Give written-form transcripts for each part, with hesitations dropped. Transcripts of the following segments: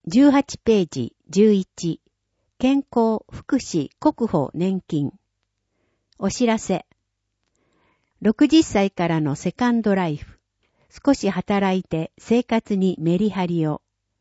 18ページ11健康福祉国保年金お知らせ60歳からのセカンドライフ少し働いて生活にメリハリを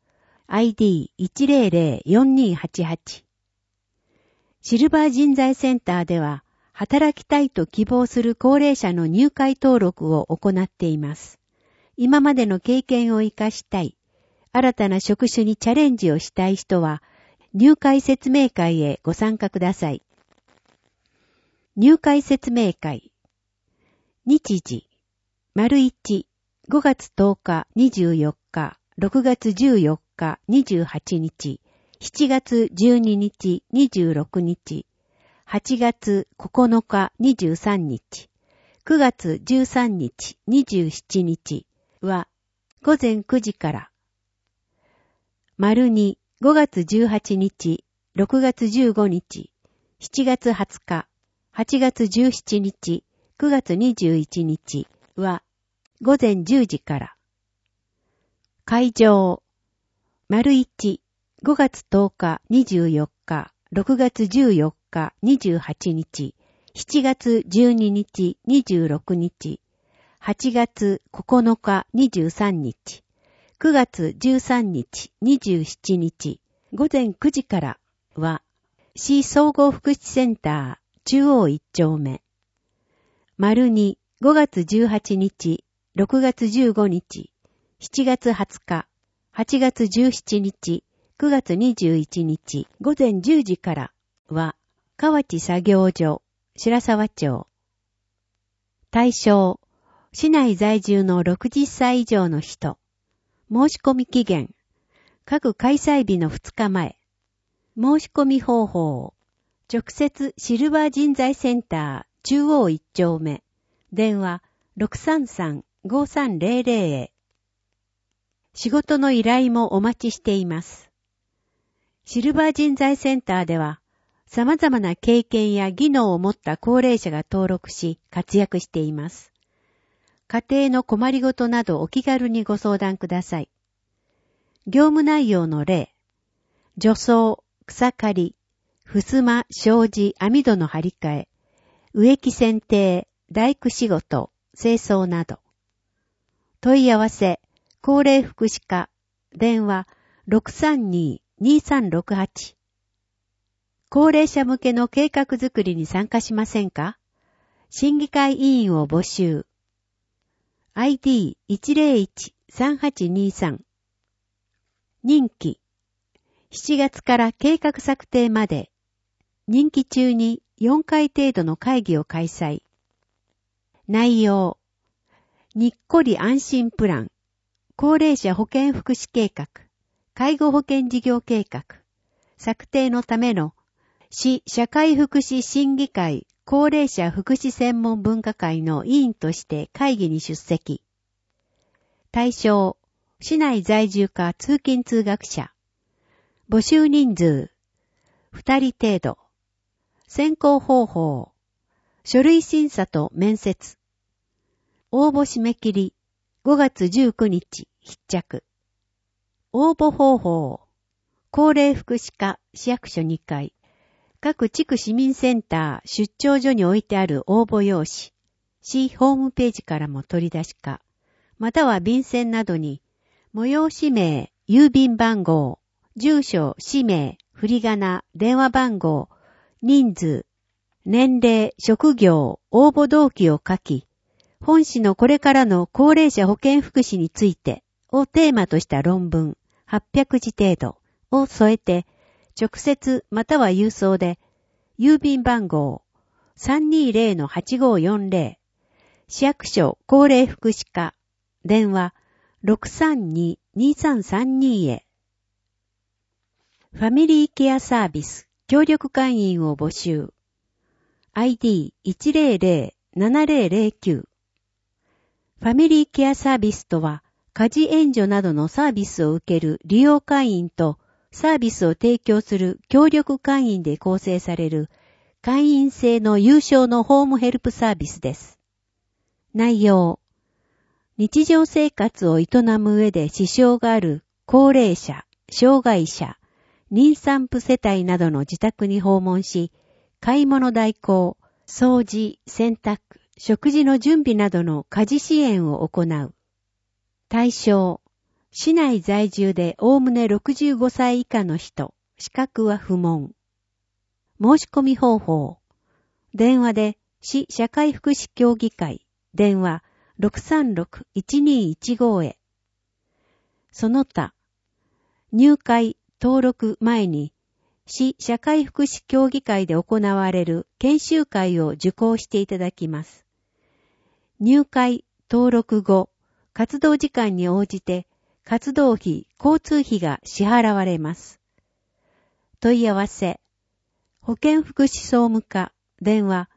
ID1004288 シルバー人材センターでは働きたいと希望する高齢者の入会登録を行っています。今までの経験を生かしたい、新たな職種にチャレンジをしたい人は、入会説明会へご参加ください。入会説明会。日時。1、5月10日24日、6月14日28日、7月12日26日、8月9日23日、9月13日27日は午前9時から、2、5月18日、6月15日、7月20日、8月17日、9月21日は午前10時から、会場、1、5月10日24日、6月14日28日、7月12日26日、8月9日23日、9月13日27日、午前9時からは、市総合福祉センター中央1丁目。2、5月18日、6月15日、7月20日、8月17日、9月21日、午前10時からは、河内作業所、白沢町。対象、市内在住の60歳以上の人。申し込み期限、各開催日の2日前。申し込み方法、直接シルバー人材センター中央1丁目。電話 633-5300 へ。仕事の依頼もお待ちしています。シルバー人材センターでは、様々な経験や技能を持った高齢者が登録し、活躍しています。家庭の困りごとなどお気軽にご相談ください。業務内容の例、除草、草刈り、襖、障子、網戸の張り替え、植木剪定、大工仕事、清掃など。問い合わせ、高齢福祉課、電話 632-2368。高齢者向けの計画づくりに参加しませんか？審議会委員を募集。ID101-3823。任期。7月から計画策定まで。任期中に4回程度の会議を開催。内容。にっこり安心プラン。高齢者保健福祉計画。介護保険事業計画。策定のための市社会福祉審議会高齢者福祉専門分科会の委員として会議に出席。対象、市内在住か通勤通学者。募集人数、2人程度。選考方法、書類審査と面接。応募締め切り、5月19日、必着。応募方法、高齢福祉課市役所2階。各地区市民センター出張所に置いてある応募用紙、市ホームページからも取り出しか、または便箋などに、催し名、郵便番号、住所、氏名、振り仮名、電話番号、人数、年齢、職業、応募動機を書き、本市のこれからの高齢者保健福祉についてをテーマとした論文800字程度を添えて、直接または郵送で、郵便番号 320-8540 市役所高齢福祉課電話 632-2332 へ。ファミリーケアサービス協力会員を募集。ID100-7009。ファミリーケアサービスとは、家事援助などのサービスを受ける利用会員とサービスを提供する協力会員で構成される会員制の有償のホームヘルプサービスです。内容。日常生活を営む上で支障がある高齢者、 障害者、妊産婦世帯などの自宅に訪問し、買い物代行、掃除、洗濯、食事の準備などの家事支援を行う。対象、市内在住でおおむね65歳以下の人、資格は不問。申し込み方法、電話で市社会福祉協議会、電話 636-1215 へ。その他、入会登録前に市社会福祉協議会で行われる研修会を受講していただきます。入会登録後、活動時間に応じて活動費、交通費が支払われます。問い合わせ、保健福祉総務課、電話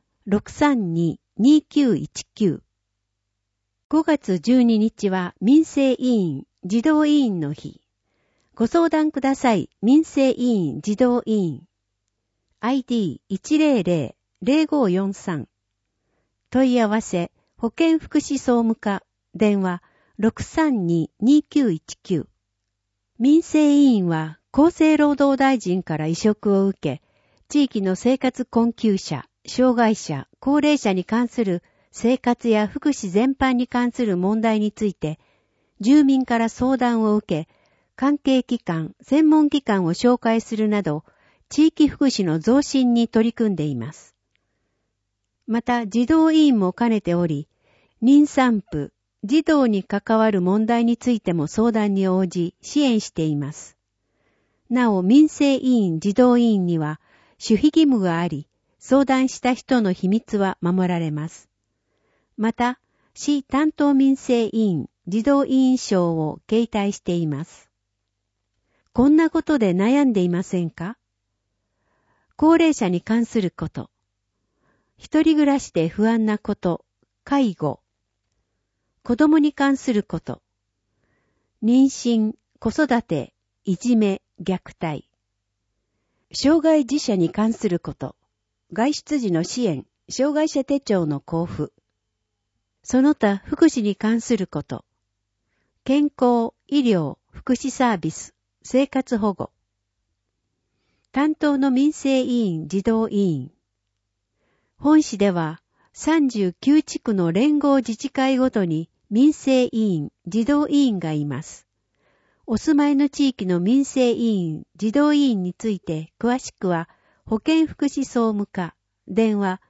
632-2919。5月12日は民生委員、児童委員の日。ご相談ください。民生委員、児童委員。ID100-0543。問い合わせ、保健福祉総務課、電話 632-2919。民生委員は厚生労働大臣から委嘱を受け、地域の生活困窮者、障害者、高齢者に関する生活や福祉全般に関する問題について、住民から相談を受け、関係機関、専門機関を紹介するなど、地域福祉の増進に取り組んでいます。また、児童委員も兼ねており、妊産婦、児童に関わる問題についても相談に応じ、支援しています。なお、民生委員、児童委員には、守秘義務があり、相談した人の秘密は守られます。また、市担当民生委員、児童委員証を携帯しています。こんなことで悩んでいませんか？高齢者に関すること、一人暮らしで不安なこと、介護、子供に関すること、妊娠、子育て、いじめ、虐待、障害児者に関すること、外出時の支援、障害者手帳の交付、その他福祉に関すること、健康、医療、福祉サービス、生活保護、担当の民生委員、児童委員。本市では39地区の連合自治会ごとに民生委員、児童委員がいます。お住まいの地域の民生委員、児童委員について詳しくは保健福祉総務課、電話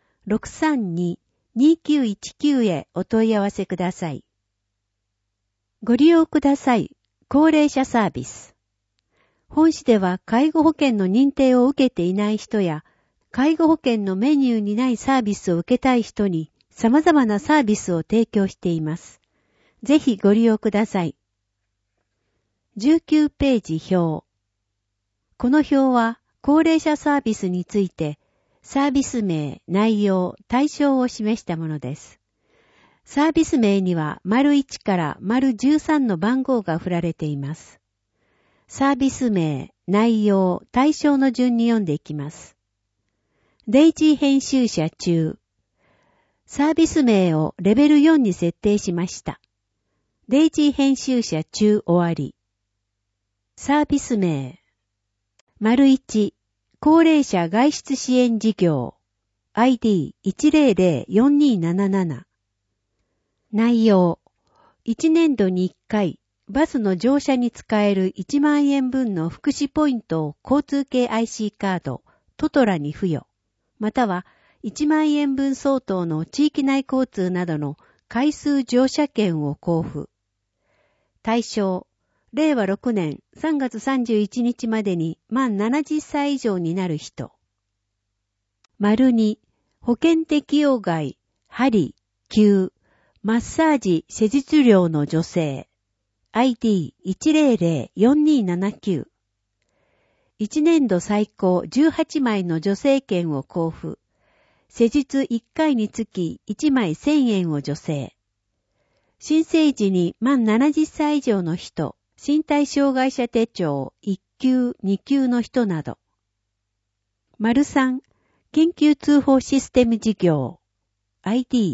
632-2919 へお問い合わせください。ご利用ください。高齢者サービス。本市では介護保険の認定を受けていない人や、介護保険のメニューにないサービスを受けたい人に様々なサービスを提供しています。ぜひご利用ください。19ページ表。この表は高齢者サービスについて、サービス名、内容、対象を示したものです。サービス名には丸1から丸13の番号が振られています。サービス名、内容、対象の順に読んでいきます。デイジー編集者中。サービス名をレベル4に設定しました。デイジー編集者中終わり。サービス名。丸1、高齢者外出支援事業。ID1004277。内容。1年度に1回、バスの乗車に使える1万円分の福祉ポイントを交通系 IC カード、トトラに付与。または1万円分相当の地域内交通などの回数乗車券を交付。対象、令和6年3月31日までに満70歳以上になる人。丸2、保険適用外、針、灸、マッサージ施術料の助成。ID1004279。1年度最高18枚の助成券を交付。施術1回につき1枚1000円を助成。新生児に満70歳以上の人、身体障害者手帳1級、2級の人など。丸3、緊急通報システム事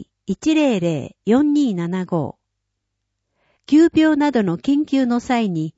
業。ID1004275。急病などの緊急の際に、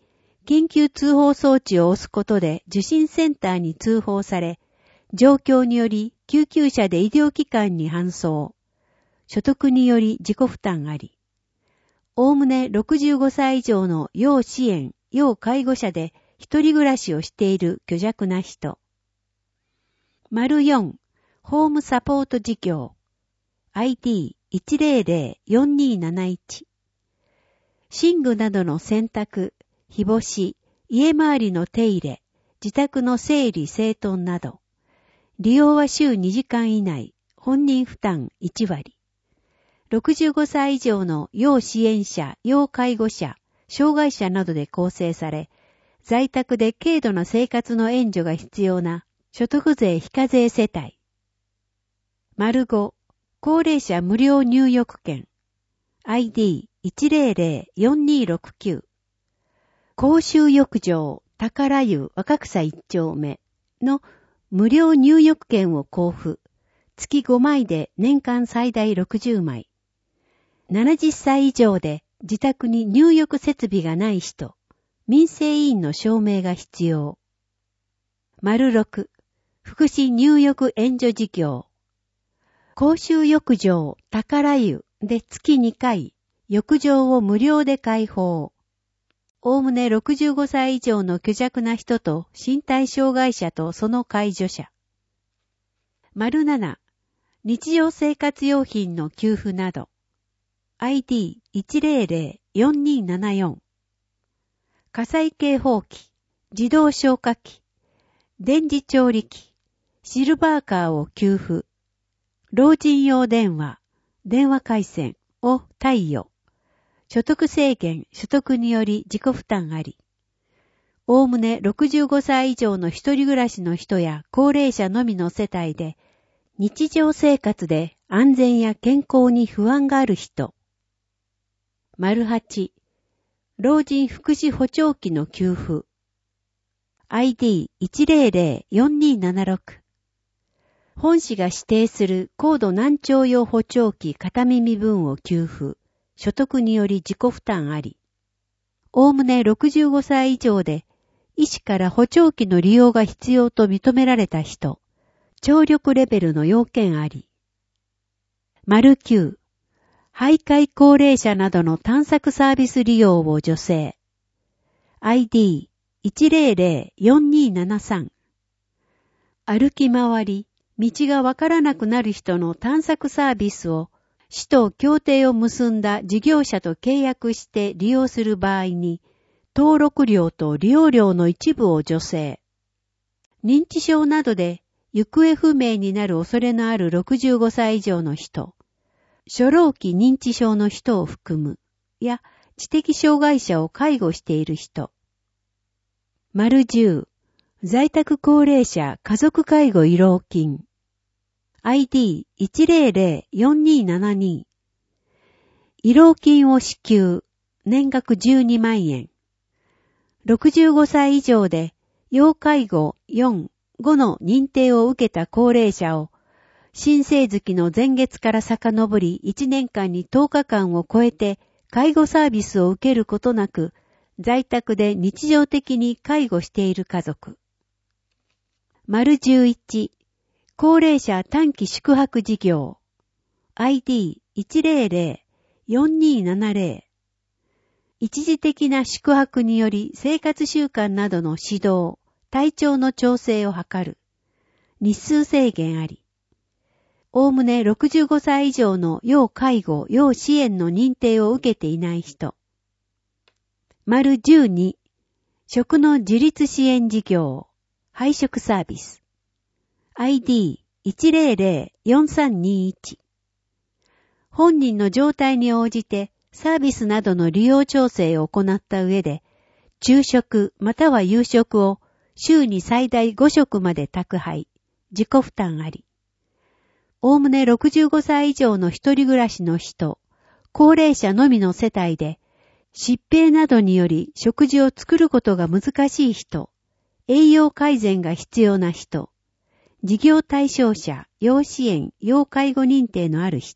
緊急通報装置を押すことで受診センターに通報され、状況により救急車で医療機関に搬送。所得により自己負担あり。おおむね65歳以上の要支援、要介護者で一人暮らしをしている虚弱な人。4、ホームサポート事業。ID1004271。寝具などの洗濯、日干し、家回りの手入れ、自宅の整理整頓など。利用は週2時間以内、本人負担1割。65歳以上の要支援者、要介護者、障害者などで構成され、在宅で軽度な生活の援助が必要な所得税非課税世帯。5、高齢者無料入浴券。ID1004269。公衆浴場、宝湯若草1丁目の無料入浴券を交付。月5枚で年間最大60枚。70歳以上で自宅に入浴設備がない人、民生委員の証明が必要。6、福祉入浴援助事業。公衆浴場、宝湯で月2回、浴場を無料で開放。おおむね65歳以上の虚弱な人と身体障害者とその介助者。7、日常生活用品の給付など。ID1004274。火災警報器、自動消火器、電磁調理器、シルバーカーを給付。老人用電話、電話回線を貸与。所得制限、所得により自己負担あり。おおむね65歳以上の一人暮らしの人や高齢者のみの世帯で、日常生活で安全や健康に不安がある人。8、老人福祉補聴器の給付。ID1004276。本市が指定する高度難聴用補聴器片耳分を給付。所得により自己負担あり。おおむね65歳以上で、医師から補聴器の利用が必要と認められた人。聴力レベルの要件あり。9、徘徊高齢者などの探索サービス利用を助成。ID1004273。歩き回り、道がわからなくなる人の探索サービスを市と協定を結んだ事業者と契約して利用する場合に、登録料と利用料の一部を助成。認知症などで行方不明になる恐れのある65歳以上の人、初老期認知症の人を含む、や知的障害者を介護している人。10、在宅高齢者家族介護慰労金。ID1004272。慰労金を支給、年額12万円。65歳以上で、要介護4、5の認定を受けた高齢者を、申請月の前月から遡り1年間に10日間を超えて介護サービスを受けることなく、在宅で日常的に介護している家族。11、高齢者短期宿泊事業。ID1004270。一時的な宿泊により生活習慣などの指導、体調の調整を図る。日数制限あり。おおむね65歳以上の要介護、要支援の認定を受けていない人。12、食の自立支援事業、配食サービス。ID1004321。本人の状態に応じてサービスなどの利用調整を行った上で、昼食または夕食を週に最大5食まで宅配、自己負担あり。おおむね65歳以上の一人暮らしの人、高齢者のみの世帯で、疾病などにより食事を作ることが難しい人、栄養改善が必要な人、事業対象者、要支援、要介護認定のある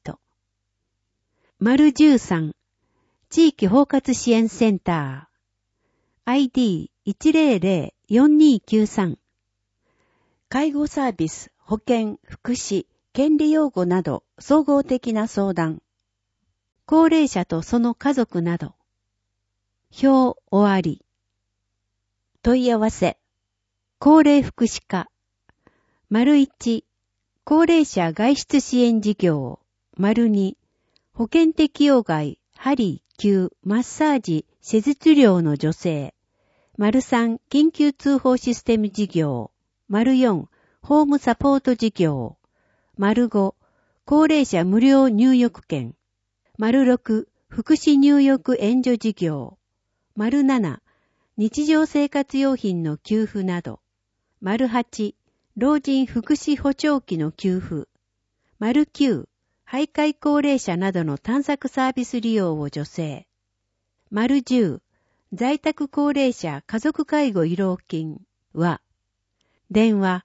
人。13、地域包括支援センター。 ID100-4293 介護サービス、保健、福祉、権利擁護など総合的な相談。高齢者とその家族など。表終わり。問い合わせ。高齢福祉課。1、高齢者外出支援事業。2、保険適用外、針、灸、マッサージ、施術料の助成。3、緊急通報システム事業。4、ホームサポート事業。5、高齢者無料入浴券。6、福祉入浴援助事業。7、日常生活用品の給付など。8、老人福祉補聴器の給付。9、徘徊高齢者などの探索サービス利用を助成。10、在宅高齢者家族介護慰労金は、電話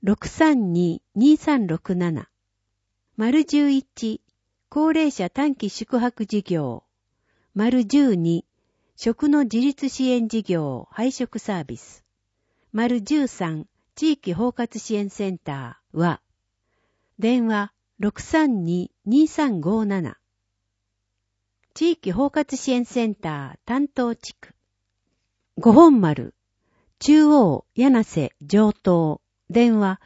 632-2367。11、高齢者短期宿泊事業。12、食の自立支援事業配食サービス。13、地域包括支援センターは、電話 632-2357。地域包括支援センター担当地区。五本丸、中央、柳瀬、上東、電話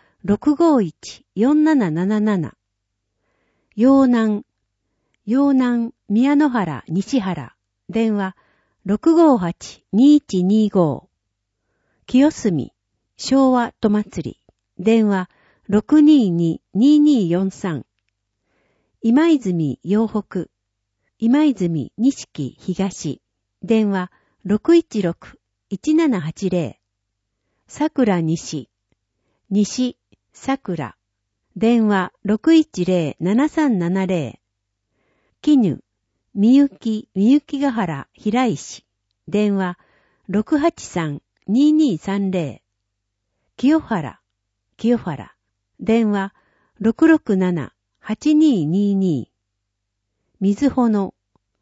651-4777。陽南、宮野原、西原、電話 658-2125。清澄、昭和と祭り、電話 622-2243。今泉洋北、今泉錦東、電話 616-1780。桜西、桜、電話 610-7370。絹、みゆきヶ原平石、電話 683-2230。清原、電話 667-8222。水穂、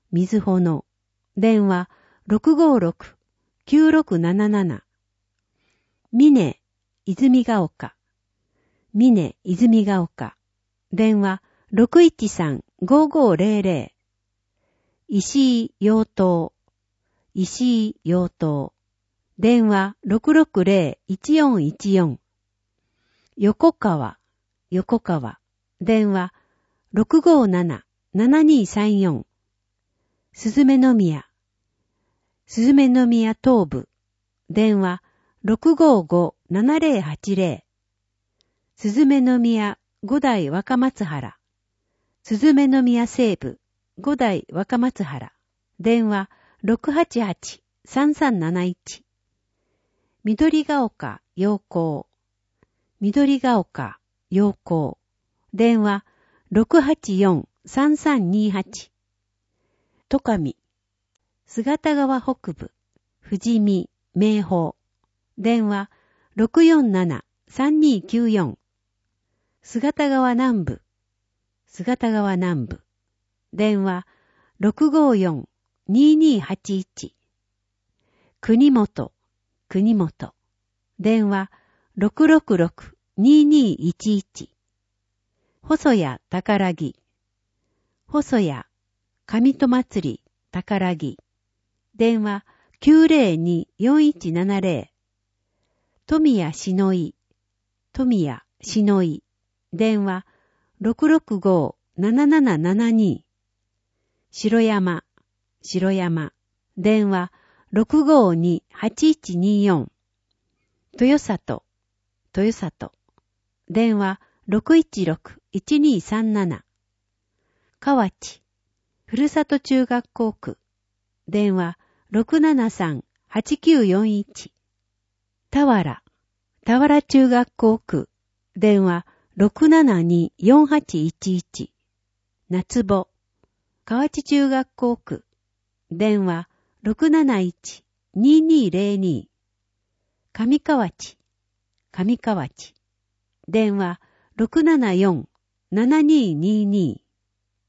電話 656-9677。峰、泉ヶ丘、電話 613-5500。石井陽東、電話 660-1414。横川、電話 657-7234。すずめの宮東部、電話 655-7080。すずめの宮五代若松原、すずめの宮西部五代若松原、電話 688-3371。緑ヶ丘陽光、電話 684-3328。戸上、姿川北部、富士見、名宝、電話 647-3294。姿川南部、電話 654-2281。国本、電話 666-2211。細谷宝木、上戸祭り宝木、電話 902-4170。富谷しのい、電話 665-7772。城山、電話 652-8124。豊里、電話 616-1237。河内、ふるさと中学校区、電話 673-8941。田原中学校区、電話 672-4811。夏保、河内中学校区、電話 671-2202。上河内、電話 674-7222。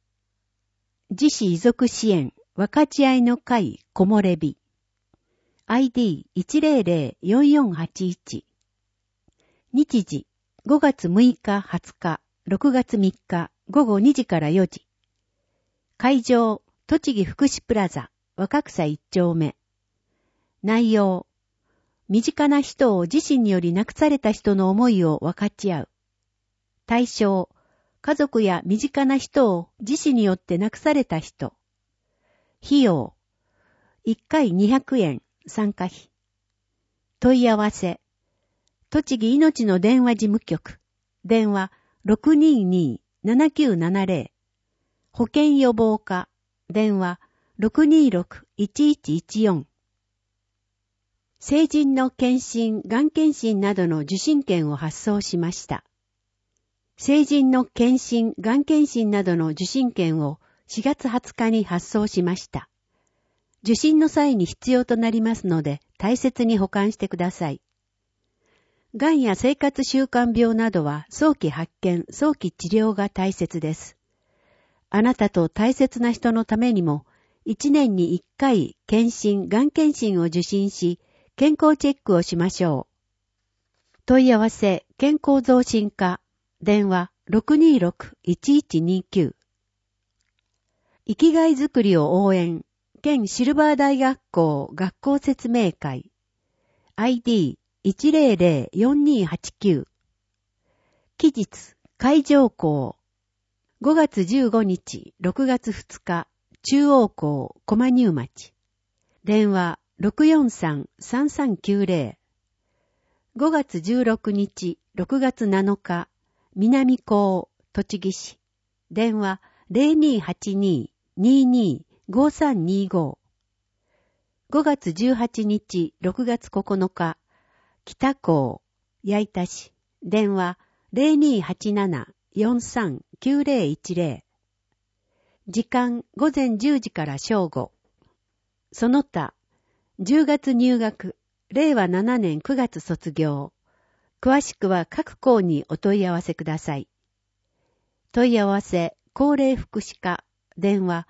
自死遺族支援分かち合いの会木漏れ日。 ID1004481。日時、5月6日20日、6月3日午後2時から4時。会場、栃木福祉プラザ、若草1丁目。内容、身近な人を自身により亡くされた人の思いを分かち合う。対象、家族や身近な人を自死によって亡くされた人。費用、1回200円、参加費。問い合わせ、栃木命の電話事務局、電話 622-7970。保健予防課、電話 626-1114。成人の検診、がん検診などの受診券を発送しました。成人の検診、がん検診などの受診券を4月20日に発送しました。受診の際に必要となりますので、大切に保管してください。がんや生活習慣病などは早期発見、早期治療が大切です。あなたと大切な人のためにも、1年に1回検診、がん検診を受診し、健康チェックをしましょう。問い合わせ、健康増進課、電話 626-1129。生きがいづくりを応援、県シルバー大学校学校説明会。ID1004289。期日、海上校。5月15日、6月2日、中央校、駒入町。電話 643-3390。5月16日、6月7日、南校、栃木市。電話 0282-225325。5月18日、6月9日、北校、矢板市。電話 0287-439010。時間午前10時から正午。その他、10月入学、令和7年9月卒業。詳しくは各校にお問い合わせください。問い合わせ、高齢福祉課、電話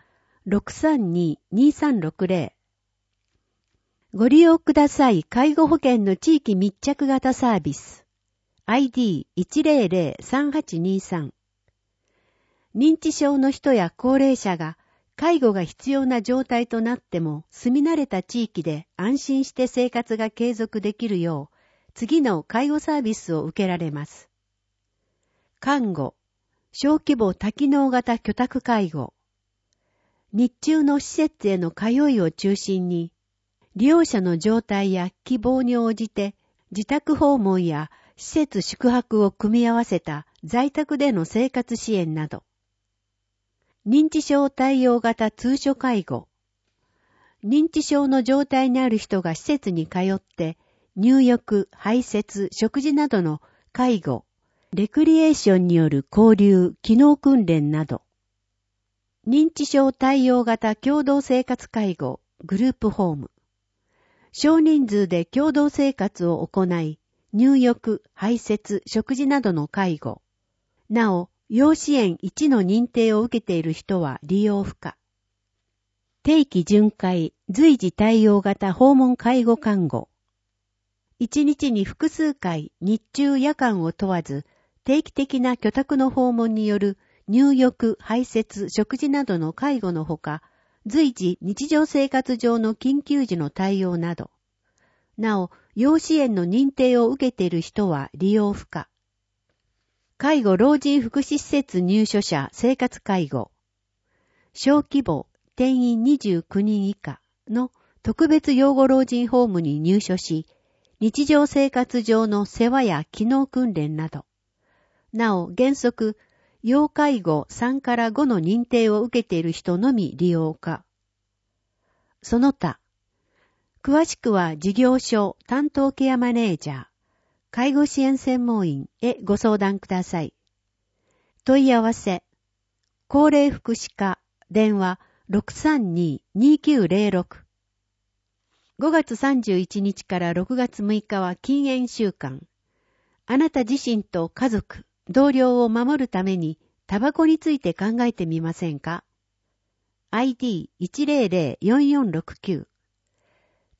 632-2360。ご利用ください介護保険の地域密着型サービス。ID1003823。認知症の人や高齢者が介護が必要な状態となっても住み慣れた地域で安心して生活が継続できるよう次の介護サービスを受けられます。看護、小規模多機能型居宅介護。日中の施設への通いを中心に利用者の状態や希望に応じて自宅訪問や施設宿泊を組み合わせた在宅での生活支援など。認知症対応型通所介護。認知症の状態にある人が施設に通って入浴、排泄、食事などの介護、レクリエーションによる交流、機能訓練など。認知症対応型共同生活介護、グループホーム。少人数で共同生活を行い、入浴、排泄、食事などの介護。なお、要支援1の認定を受けている人は利用不可。定期巡回、随時対応型訪問介護看護。1日に複数回、日中夜間を問わず、定期的な居宅の訪問による入浴、排泄、食事などの介護のほか、随時日常生活上の緊急時の対応など。なお、要支援の認定を受けている人は利用不可。介護老人福祉施設入所者生活介護。小規模、定員29人以下の特別養護老人ホームに入所し、日常生活上の世話や機能訓練など。なお、原則、要介護3から5の認定を受けている人のみ利用可。その他、詳しくは事業所担当ケアマネージャー、介護支援専門員へご相談ください。問い合わせ、高齢福祉課、電話 632-2906。5月31日から6月6日は禁煙週間。あなた自身と家族、同僚を守るためにタバコについて考えてみませんか？ ID1004469。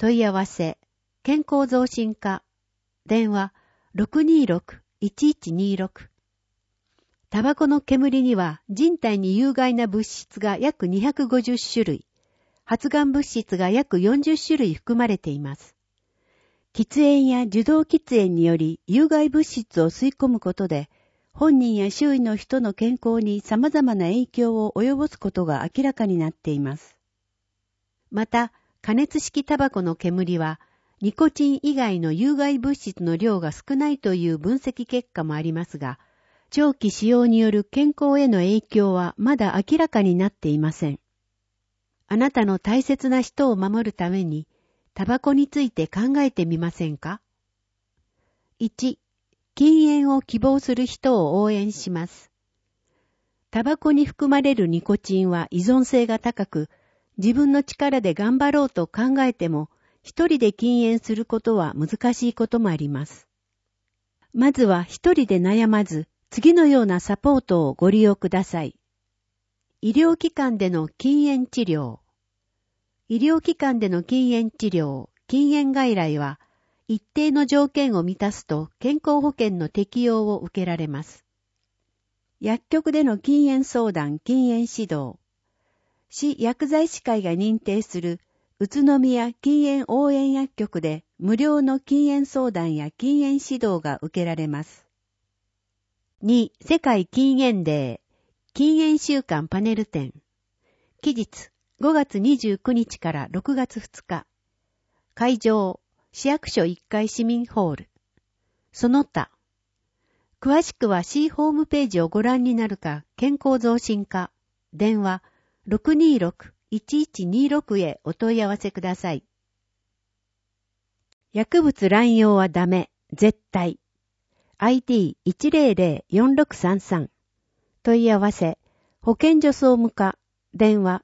問い合わせ、健康増進課、電話 626-1126。タバコの煙には人体に有害な物質が約250種類、発がん物質が約40種類含まれています。喫煙や受動喫煙により有害物質を吸い込むことで、本人や周囲の人の健康に様々な影響を及ぼすことが明らかになっています。また、加熱式タバコの煙は、ニコチン以外の有害物質の量が少ないという分析結果もありますが、長期使用による健康への影響はまだ明らかになっていません。あなたの大切な人を守るために、タバコについて考えてみませんか？ 1. 禁煙を希望する人を応援します。タバコに含まれるニコチンは依存性が高く、自分の力で頑張ろうと考えても、一人で禁煙することは難しいこともあります。まずは一人で悩まず、次のようなサポートをご利用ください。医療機関での禁煙治療。医療機関での禁煙治療、禁煙外来は、一定の条件を満たすと健康保険の適用を受けられます。薬局での禁煙相談、禁煙指導。市薬剤師会が認定する宇都宮禁煙応援薬局で無料の禁煙相談や禁煙指導が受けられます。2. 世界禁煙デー、禁煙週間パネル展。期日5月29日から6月2日。会場、市役所1階市民ホール。その他。詳しくは市ホームページをご覧になるか、健康増進課、電話 626-1126 へお問い合わせください。薬物乱用はダメ、絶対。ID1004633 問い合わせ、保健所総務課、電話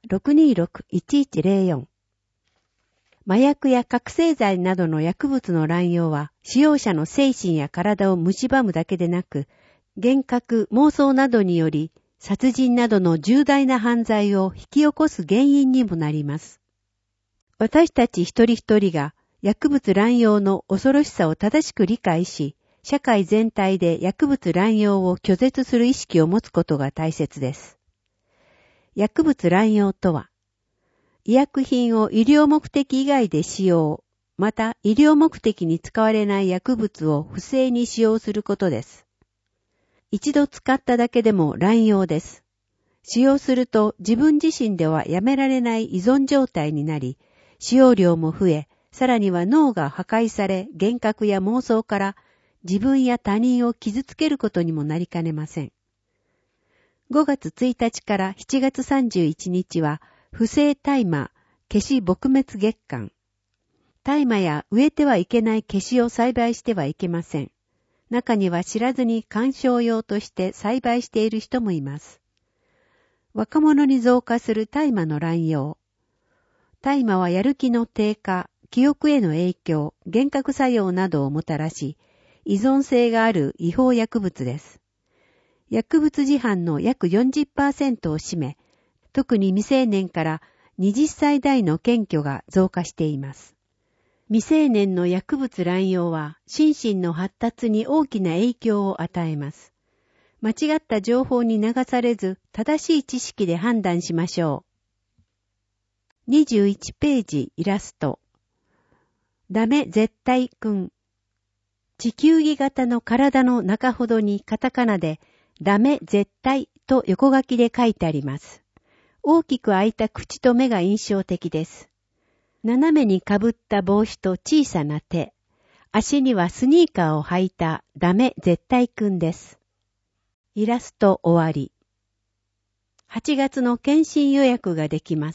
626-1104。麻薬や覚醒剤などの薬物の乱用は、使用者の精神や体を蝕むだけでなく、幻覚、妄想などにより、殺人などの重大な犯罪を引き起こす原因にもなります。私たち一人一人が薬物乱用の恐ろしさを正しく理解し、社会全体で薬物乱用を拒絶する意識を持つことが大切です。薬物乱用とは、医薬品を医療目的以外で使用、また医療目的に使われない薬物を不正に使用することです。一度使っただけでも乱用です。使用すると自分自身ではやめられない依存状態になり、使用量も増え、さらには脳が破壊され、幻覚や妄想から自分や他人を傷つけることにもなりかねません。5月1日から7月31日は、不正大麻消し撲滅月間。大麻や植えてはいけない消しを栽培してはいけません。中には知らずに観賞用として栽培している人もいます。若者に増加する大麻の乱用。大麻はやる気の低下、記憶への影響、幻覚作用などをもたらし、依存性がある違法薬物です。薬物事犯の約 40% を占め、特に未成年から20歳代の検挙が増加しています。未成年の薬物乱用は心身の発達に大きな影響を与えます。間違った情報に流されず正しい知識で判断しましょう。21ページイラスト。ダメ絶対くん。地球儀型の体の中ほどにカタカナでダメ絶対と横書きで書いてあります。大きく開いた口と目が印象的です。斜めにかぶった帽子と小さな手。足にはスニーカーを履いたダメ絶対くんです。イラスト終わり。8月の検診予約ができます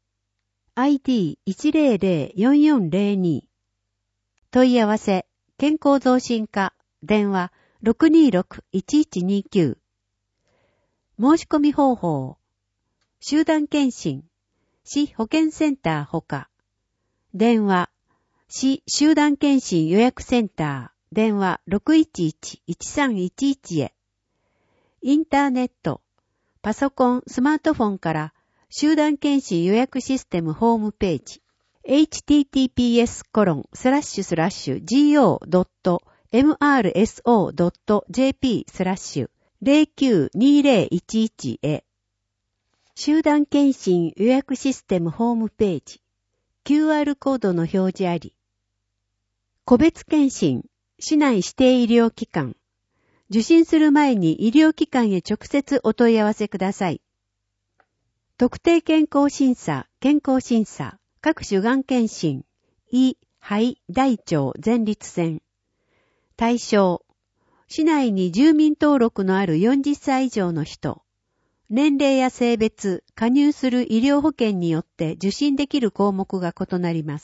。ID1004402 問い合わせ、健康増進課、電話 626-1129 申し込み方法、集団検診、市保健センターほか、電話、市集団検診予約センター、電話 611-1311 へ、インターネット、パソコン、スマートフォンから集団検診予約システムホームページ、 https://go.mrso.jp/092011 へ。集団検診予約システムホームページ。QR コードの表示あり。個別検診、市内指定医療機関。受診する前に医療機関へ直接お問い合わせください。特定健康審査、健康審査、各種がん検診、胃、肺、大腸、前立腺。対象、市内に住民登録のある40歳以上の人。年齢や性別、加入する医療保険によって受診できる項目が異なります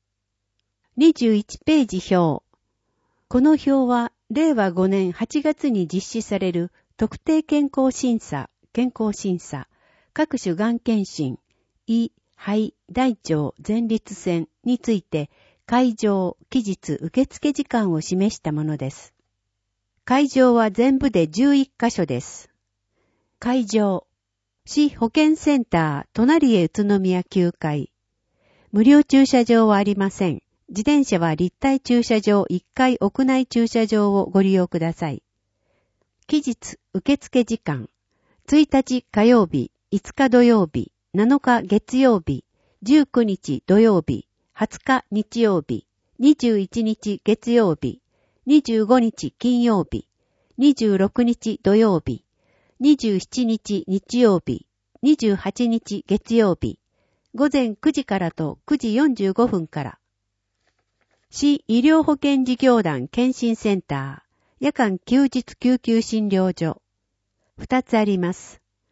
。21ページ表。この表は、令和5年8月に実施される特定健康審査、健康審査、各種がん検診、胃、肺、大腸、前立腺について、会場、期日、受付時間を示したものです。会場は全部で11カ所です。会場、市保健センター、隣へ宇都宮9階。無料駐車場はありません。自転車は立体駐車場1階屋内駐車場をご利用ください。期日、受付時間。1日火曜日、5日土曜日、7日月曜日、19日土曜日、20日日曜日、21日月曜日、25日金曜日、26日土曜日、27日日曜日、28日月曜日、午前9時からと9時45分から。市医療保険事業団検診センター、夜間休日救急診療所。2つあります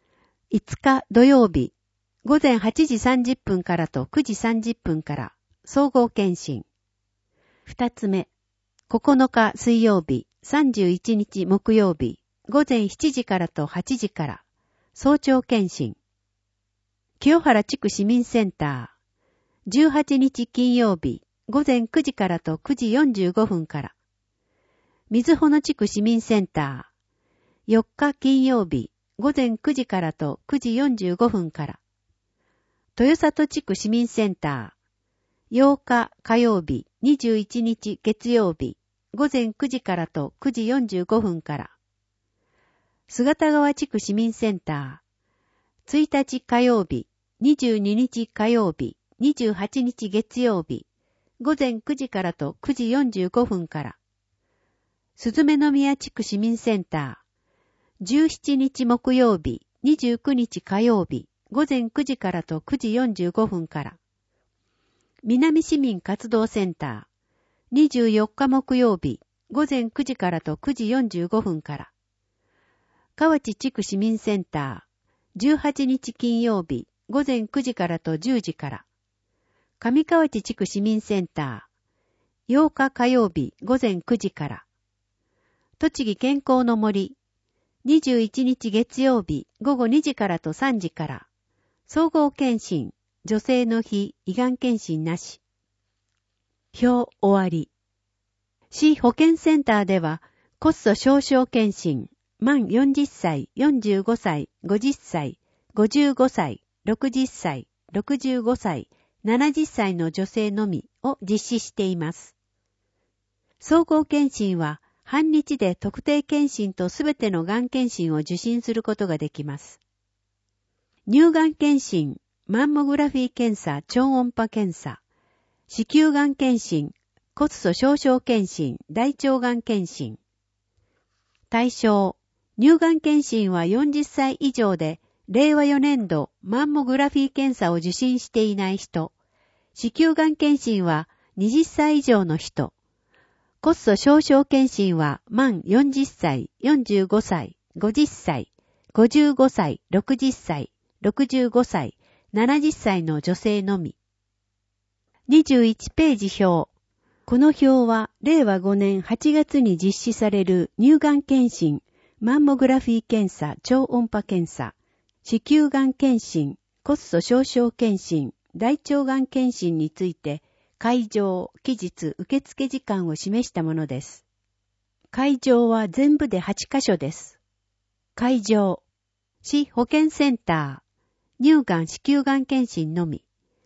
。5日土曜日、午前8時30分からと9時30分から、総合検診。2つ目、9日水曜日、31日木曜日、午前7時からと8時から、早朝検診。清原地区市民センター、18日金曜日、午前9時からと9時45分から。水穂地区市民センター。4日金曜日、午前9時からと9時45分から。豊里地区市民センター。8日火曜日、21日月曜日、午前9時からと9時45分から。姿川地区市民センター。1日火曜日、22日火曜日、28日月曜日、午前9時からと9時45分から。鈴目宮地区市民センター。17日木曜日、29日火曜日、午前9時からと9時45分から。南市民活動センター。24日木曜日、午前9時からと9時45分から。河内地区市民センター。18日金曜日、午前9時からと10時から。上河内地区市民センター。8日火曜日午前9時から。栃木健康の森。21日月曜日午後2時からと3時から。総合検診。女性の日胃がん検診なし。表終わり。市保健センターでは骨粗鬆症検診。満40歳、45歳、50歳、55歳、60歳、65歳、70歳の女性のみを実施しています。総合検診は半日で特定検診とすべてのがん検診を受診することができます。乳がん検診、マンモグラフィー検査、超音波検査、子宮がん検診、骨粗鬆症検診、大腸がん検診。対象、乳がん検診は40歳以上で、令和4年度マンモグラフィー検査を受診していない人。子宮がん検診は20歳以上の人。骨粗鬆症検診は満40歳、45歳、50歳、55歳、60歳、65歳、70歳の女性のみ。21ページ表。この表は令和5年8月に実施される乳がん検診、マンモグラフィー検査、超音波検査、子宮がん検診、骨粗鬆症検診、大腸がん検診について、会場、期日、受付時間を示したものです。会場は全部で8カ所です。会場、市保健センター、乳がん子宮がん検診のみ。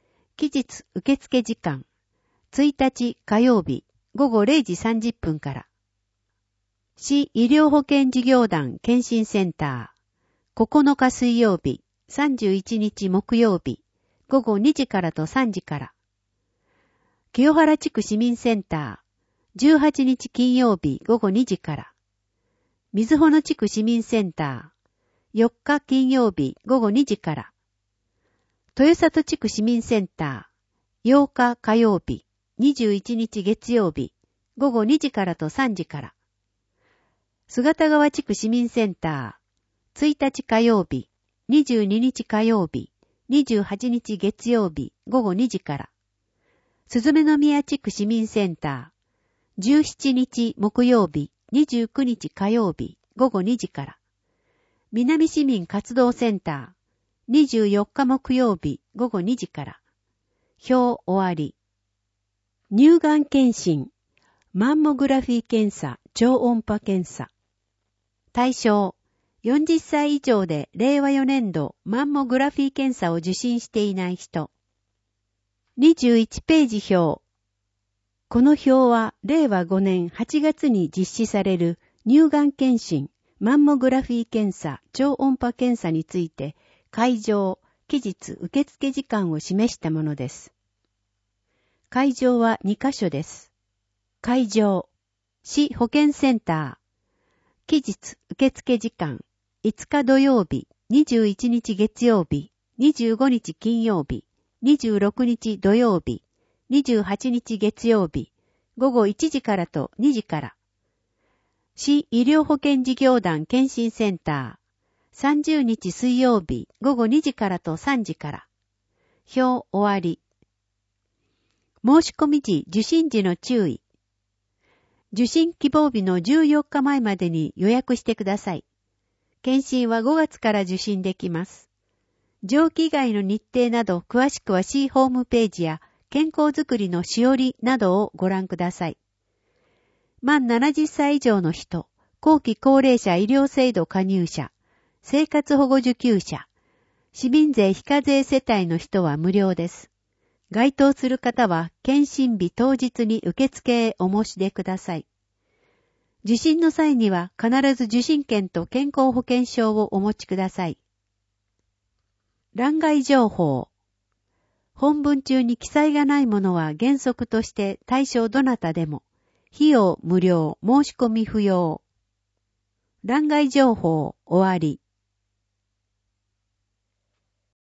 期日受付時間、1日火曜日午後0時30分から。市医療保険事業団検診センター、9日水曜日、31日木曜日、午後2時からと3時から。清原地区市民センター、18日金曜日午後2時から。水穂地区市民センター、4日金曜日午後2時から。豊里地区市民センター、8日火曜日、21日月曜日、午後2時からと3時から。姿川地区市民センター、1日火曜日、22日火曜日、28日月曜日、午後2時から。鈴目宮地区市民センター、17日木曜日、29日火曜日、午後2時から。南市民活動センター、24日木曜日、午後2時から。表終わり。乳がん検診、マンモグラフィー検査、超音波検査。対象、40歳以上で令和4年度マンモグラフィー検査を受診していない人。21ページ表。この表は令和5年8月に実施される乳がん検診、マンモグラフィー検査、超音波検査について会場、期日受付時間を示したものです。会場は2カ所です。会場、市保健センター。期日受付時間、5日土曜日、21日月曜日、25日金曜日、26日土曜日、28日月曜日、午後1時からと2時から。市医療保険事業団検診センター、30日水曜日、午後2時からと3時から。表終わり。申し込み時、受診時の注意。受診希望日の14日前までに予約してください。検診は5月から受診できます。上記以外の日程など詳しくは市ホームページや健康づくりのしおりなどをご覧ください。満70歳以上の人、後期高齢者医療制度加入者、生活保護受給者、市民税非課税世帯の人は無料です。該当する方は検診日当日に受付へお申し出ください。受診の際には必ず受診券と健康保険証をお持ちください。欄外情報。本文中に記載がないものは原則として対象どなたでも、費用無料、申し込み不要。欄外情報終わり。